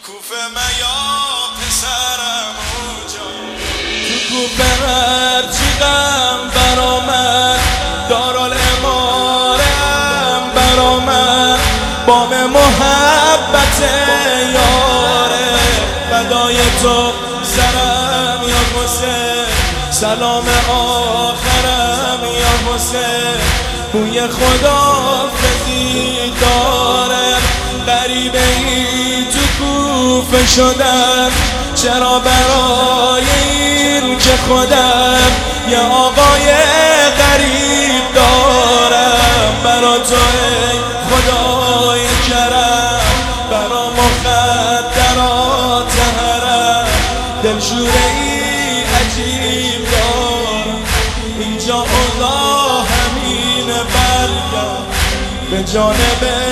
کوفه میا پسرم اونجا تو کوفه هرچی غم برآمد دارالامارم برآمد بام محبت یاره فدای تو سرم یا حسین سلام آخرم یا حسین بوی خداحافظی دارم غریبه ای تو کوفه شدم چرا برای این که خودم یه آقای غریب دارم برا تو ای خدای کرم برا مخدرات حرم دلشوره ای عجیب دارم اینجا اوضاع همین برگم به جانب